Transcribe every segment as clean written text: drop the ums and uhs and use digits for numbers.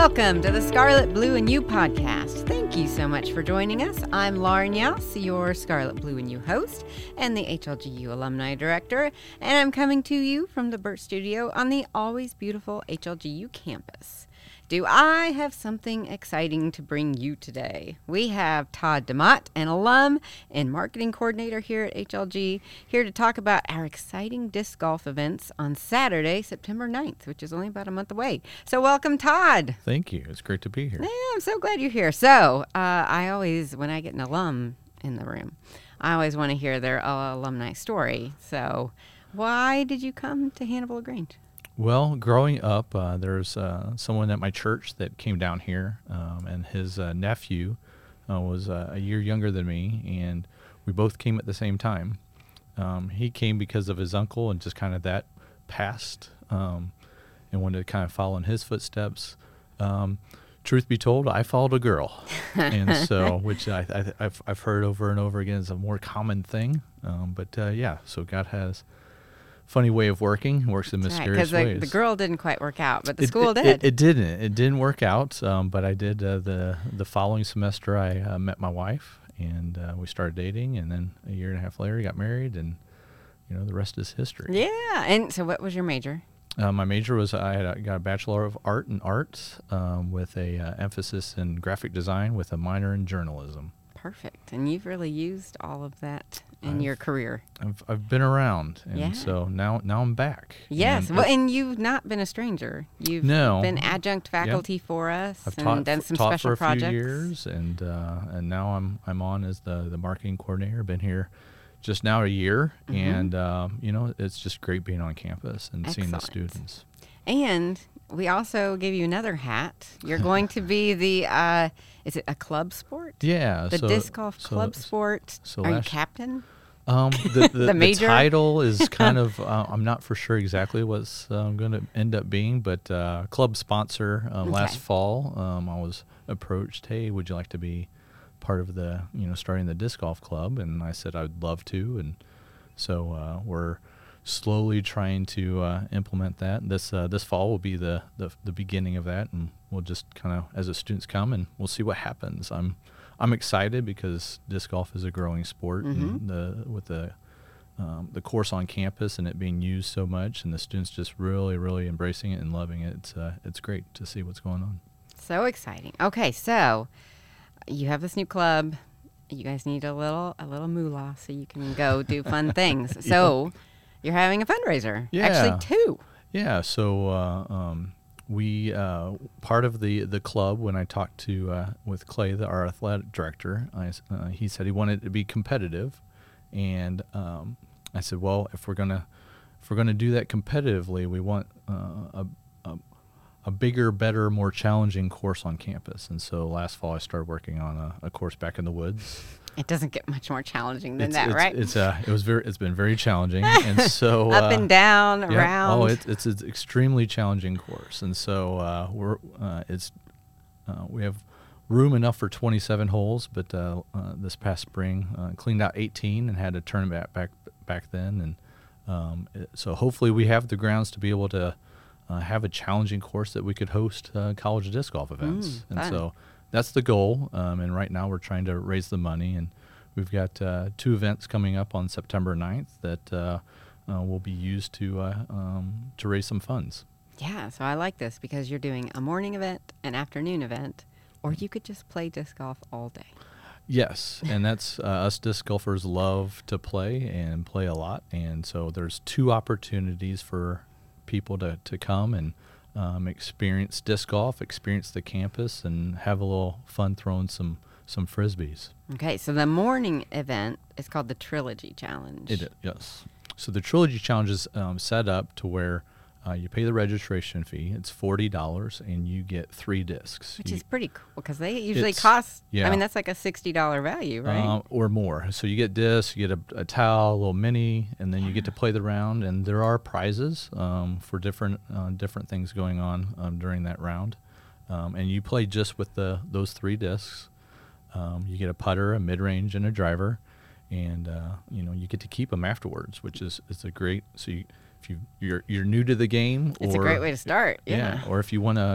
Welcome to the Scarlet, Blue, and You podcast. Thank you so much for joining us. I'm Lauren Yaus, your Scarlet, Blue, and You host and the HLGU Alumni Director, and I'm coming to you from the Burt Studio on the always beautiful HLGU campus. Do I have something exciting to bring you today? We have Todd DeMott, an alum and marketing coordinator here at HLG, here to talk about our exciting disc golf events on Saturday, September 9th, which is only about a month away. So welcome, Todd. Thank you. It's great to be here. Yeah, I'm so glad you're here. So I always, when I get an alum in the room, I always want to hear their alumni story. So why did you come to Hannibal LaGrange? Well, growing up, there's someone at my church that came down here, and his nephew was a year younger than me, and we both came at the same time. He came because of his uncle and just kind of that past, and wanted to kind of follow in his footsteps. Truth be told, I followed a girl, and so which I've heard over and over again is a more common thing. So God has funny way of working, works in mysterious ways. Because the girl didn't quite work out, but the school did. It didn't work out, but I did. The following semester, I met my wife, and we started dating, and then a year and a half later, got married, and the rest is history. Yeah, and so what was your major? My major was I got a Bachelor of Art in Arts with a emphasis in graphic design with a minor in journalism. Perfect, and you've really used all of that in your career. I've been around, and so now I'm back. Yes, and you've not been a stranger. You've been adjunct faculty for us. I've done some taught special for a few projects. years, and now I'm on as the marketing coordinator. Been here just now a year, and it's just great being on campus and seeing the students. And we also gave you another hat. You're going to be the, is it a club sport? Yeah. The disc golf club sport. Are you captain? The major? The title is kind of, I'm not for sure exactly what's going to end up being, but club sponsor. Last fall, I was approached, hey, would you like to be part of the, starting the disc golf club? And I said I'd love to. And so we're slowly trying to implement that. This fall will be the beginning of that, and we'll just kind of, as the students come, and we'll see what happens. I'm excited because disc golf is a growing sport, and with the course on campus and it being used so much, and the students just really, really embracing it and loving it. It's great to see what's going on. So exciting. Okay, so you have this new club. You guys need a little moolah so you can go do fun things. So you're having a fundraiser. Yeah. Actually, two. Yeah. So we part of the club, when I talked with Clay, our athletic director, he said he wanted it to be competitive, and I said, well, if we're gonna do that competitively, we want a bigger, better, more challenging course on campus. And so last fall I started working on a course back in the woods. It doesn't get much more challenging than that, right? It's been very challenging, and so up and down, around. Oh, it's an extremely challenging course, and so we have room enough for 27 holes, but this past spring cleaned out 18 and had to turn it back then, and so hopefully we have the grounds to be able to have a challenging course that we could host college disc golf events, and fun. So that's the goal. And right now we're trying to raise the money, and we've got 2 events coming up on September 9th that will be used to raise some funds. Yeah, so I like this because you're doing a morning event, an afternoon event, or you could just play disc golf all day. Yes, and that's us disc golfers love to play and play a lot, and so there's 2 opportunities for people to come and experience disc golf, experience the campus, and have a little fun throwing some frisbees. Okay, so the morning event is called the Trilogy Challenge. It is, yes. So the Trilogy Challenge is set up to where you pay the registration fee. It's $40, and you get 3 discs. Which is pretty cool because they usually cost, I mean, that's like a $60 value, right? Or more. So you get discs, you get a towel, a little mini, and then you get to play the round. And there are prizes for different things going on during that round. And you play just with those 3 discs. You get a putter, a mid-range, and a driver. And, you get to keep them afterwards, which is a great, so if you're new to the game, it's a great way to start. Yeah. Or if you want to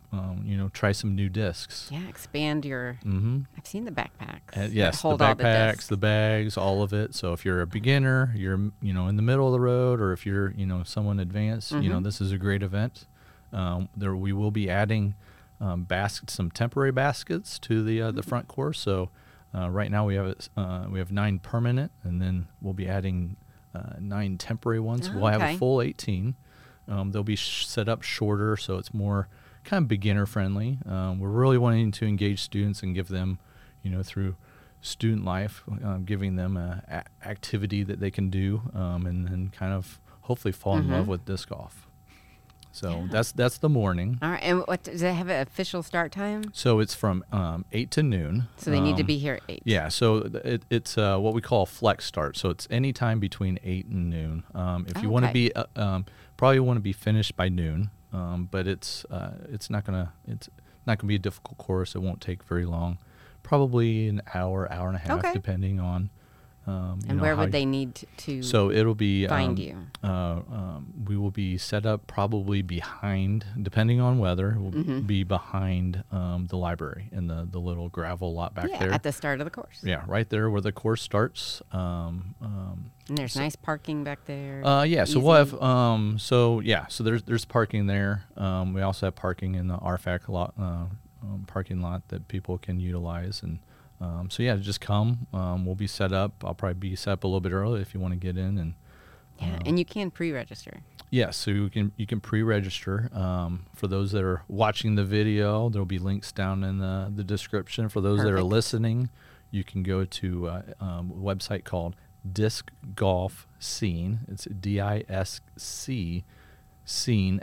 try some new discs. Yeah, expand your. Mm-hmm. I've seen the backpacks. Yes, that hold the all the backpacks, discs. the bags, all of it. So if you're a beginner, you're in the middle of the road, or if you're someone advanced, this is a great event. We will be adding some temporary baskets to the front course. So right now we have 9 permanent, and then we'll be adding 9 temporary ones. We'll have a full 18. They'll be set up shorter, so it's more kind of beginner friendly. We're really wanting to engage students and give them, through student life, giving them a activity that they can do, and then kind of hopefully fall in love with disc golf. So that's the morning. All right, and what does it have an official start time? So it's from 8 to noon. So they need to be here at 8. Yeah, so it's what we call a flex start. So it's any time between 8 and noon. If you want to be, probably want to be finished by noon. But it's not gonna be a difficult course. It won't take very long, probably an hour and a half, depending on. And where would they need to? So it'll be find you. We will be set up probably behind, depending on weather. We'll be behind the library in the little gravel lot back there at the start of the course. Yeah, right there where the course starts. And there's nice parking back there. So Easy. we'll have so there's parking there. We also have parking in the RFAC lot, parking lot that people can utilize, and just come. We'll be set up. I'll probably be set up a little bit early if you want to get in, and and you can pre-register. Yes, so you can pre-register. For those that are watching the video, there'll be links down in the description. For those that are listening, you can go to a website called Disc Golf Scene. It's DISC Scene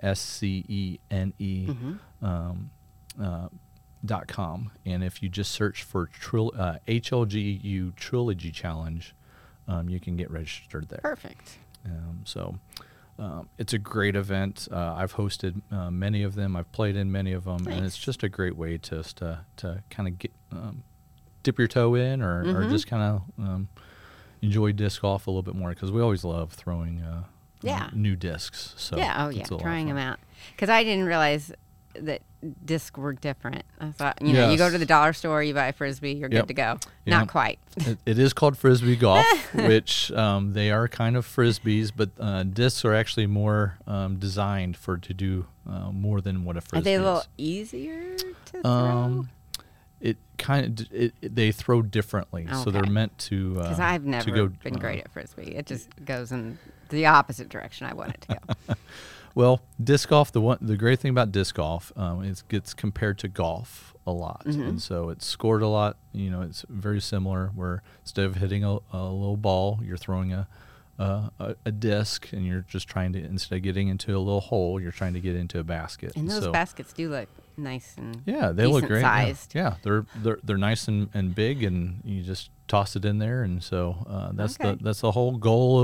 SCENE .com, and if you just search for HLGU Trilogy Challenge, you can get registered there. Perfect. It's a great event. I've hosted many of them. I've played in many of them, and it's just a great way to kind of get dip your toe in, or just kind of enjoy disc golf a little bit more, because we always love throwing new discs. So trying them out, because I didn't realize that discs were different. I thought, you go to the dollar store, you buy a Frisbee, you're good to go. Not quite. It is called Frisbee golf, which they are kind of Frisbees, but discs are actually more designed to do more than what a Frisbee is. Are they a little easier to throw? They throw differently, so they're meant to. Because I've never been great at Frisbee. It just goes in the opposite direction I want it to go. Well, disc golf, the great thing about disc golf is it gets compared to golf a lot. And so it's scored a lot. It's very similar, where instead of hitting a little ball, you're throwing a disc, and you're just trying to, instead of getting into a little hole, you're trying to get into a basket. And those baskets do look nice and they look great. Sized. Yeah, they're nice and big, and you just toss it in there. And so that's the whole goal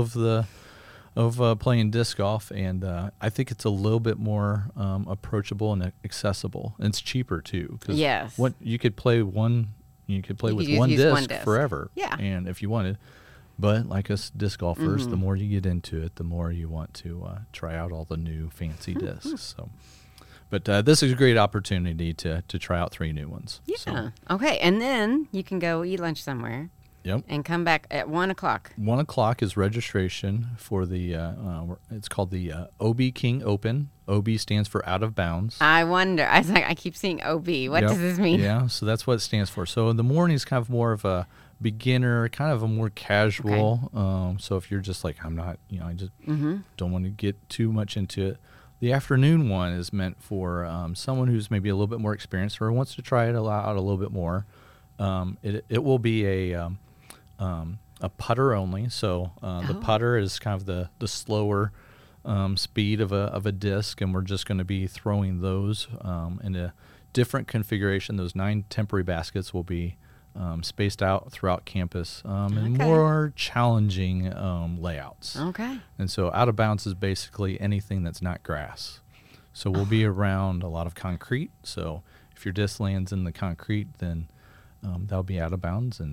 of playing disc golf, and I think it's a little bit more approachable and accessible. And it's cheaper too, because you could play with one disc forever. Yeah, and if you wanted, but like us disc golfers, the more you get into it, the more you want to try out all the new fancy discs. So, but this is a great opportunity to try out 3 new ones. Yeah. So. Okay, and then you can go eat lunch somewhere. Yep. And come back at 1 o'clock. 1 o'clock is registration for the, it's called the OB King Open. OB stands for out of bounds. I wonder. I was like, I keep seeing OB. What does this mean? Yeah, so that's what it stands for. So in the morning is kind of more of a beginner, kind of a more casual. Okay. So if you're just like, I'm not, I just don't want to get too much into it. The afternoon one is meant for someone who's maybe a little bit more experienced or wants to try it out a little bit more. It will be a putter only, so the putter is kind of the slower speed of a disc, and we're just going to be throwing those in a different configuration. Those 9 temporary baskets will be spaced out throughout campus in more challenging layouts. Okay. And so out of bounds is basically anything that's not grass. So we'll be around a lot of concrete. So if your disc lands in the concrete, then that'll be out of bounds. And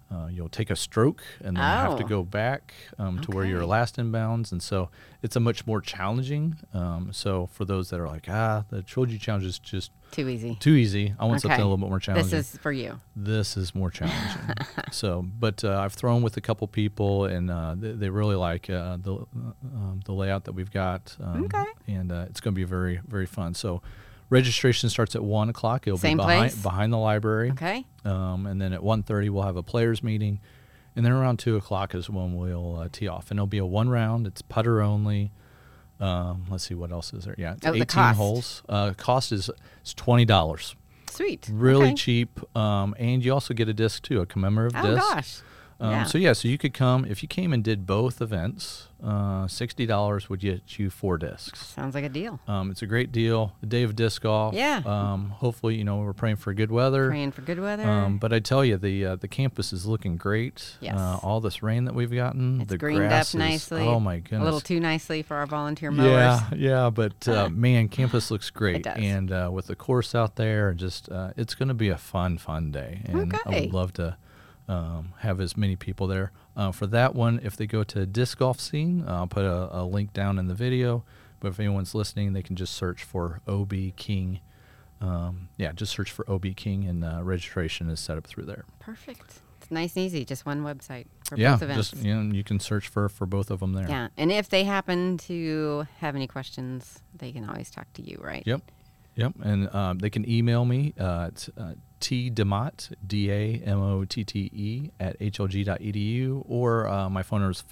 you'll take a stroke and then have to go back to where you're last inbounds. And so it's a much more challenging. So for those that are like, the Trilogy Challenge is just too easy. Too easy. I want something a little bit more challenging. This is for you. This is more challenging. But I've thrown with a couple people, and they really like the layout that we've got. And it's going to be very, very fun. So registration starts at 1 o'clock. It'll Same be place? behind the library. Okay. And then at 1:30 we'll have a players meeting, and then around 2 o'clock is when we'll tee off. And it'll be a one round. It's putter only. Let's see what else is there. Yeah, it's 18 holes. Cost is $20. Sweet. Really cheap. And you also get a disc too, a commemorative disc. Oh gosh. So you could come if you came and did both events. $60 would get you 4 discs. Sounds like a deal. It's a great deal. The day of disc golf. Yeah. Hopefully, we're praying for good weather. But I tell you, the campus is looking great. Yes. All this rain that we've gotten. It's the greened grass up nicely. Oh my goodness. A little too nicely for our volunteer mowers. Yeah. But man, campus looks great. It does. And with the course out there, just it's going to be a fun day. And I would love to have as many people there. For that one, if they go to Disc Golf Scene, I'll put a link down in the video. But if anyone's listening, they can just search for OB King. Just search for OB King, and registration is set up through there. Perfect. It's nice and easy. Just one website for both events. You can search for both of them there. Yeah, and if they happen to have any questions, they can always talk to you, right? Yep. And they can email me at tdemotte, DAMOTTE, at hlg.edu, or my phone number is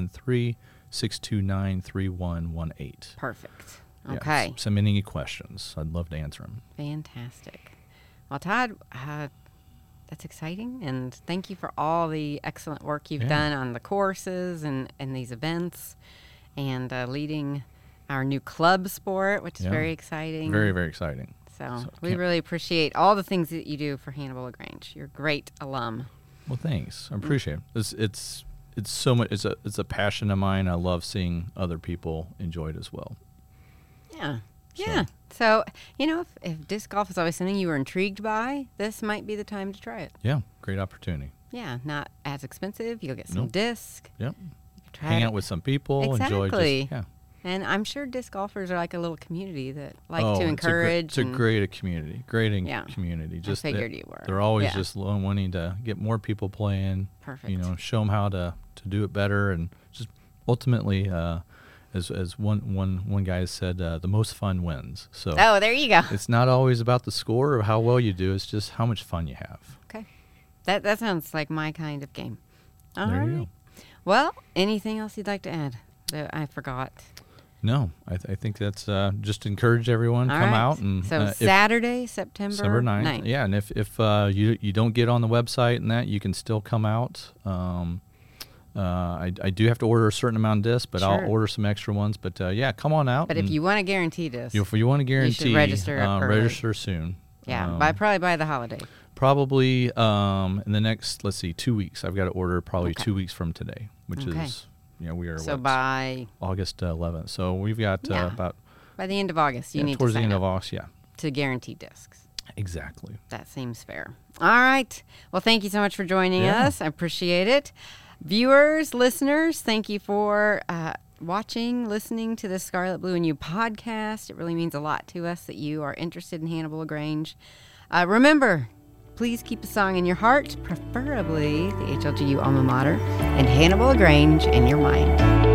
573-629-3118. Perfect. Okay. Yeah, send me any questions. I'd love to answer them. Fantastic. Well, Todd, that's exciting, and thank you for all the excellent work you've done on the courses and these events, and leading our new club sport, which is very exciting. Very, very exciting. So we really appreciate all the things that you do for Hannibal LaGrange. You're a great alum. Well, thanks. I appreciate it. It's so much. It's a passion of mine. I love seeing other people enjoy it as well. Yeah. So if disc golf is always something you were intrigued by, this might be the time to try it. Yeah, great opportunity. Yeah, not as expensive. You'll get some disc. Yep. Hang out with some people. Exactly. Enjoy. And I'm sure disc golfers are like a little community that like to encourage. It's a great community. Community. I figured you were. They're always just wanting to get more people playing. Perfect. Show them how to do it better, and just ultimately, as one guy said, the most fun wins. So. Oh, there you go. It's not always about the score or how well you do. It's just how much fun you have. Okay, that sounds like my kind of game. All right. You go. Well, anything else you'd like to add that I forgot? No, I think that's just encourage everyone come out and Saturday, September 9th. Yeah, and if you don't get on the website and that, you can still come out. I do have to order a certain amount of discs, but I'll order some extra ones. But come on out. But if you want to guarantee discs, if you want to guarantee, you should register soon. Yeah, probably by the holiday. Probably in the next 2 weeks. I've got to order probably 2 weeks from today, which is. We are by August 11th. So we've got about by the end of August. You need towards to the end of August, to guarantee discs. Exactly. That seems fair. All right. Well, thank you so much for joining us. I appreciate it. Viewers, listeners, thank you for watching, listening to the Scarlet, Blue, and You podcast. It really means a lot to us that you are interested in Hannibal LaGrange. Remember, please keep a song in your heart, preferably the HLGU alma mater, and Hannibal LaGrange in your mind.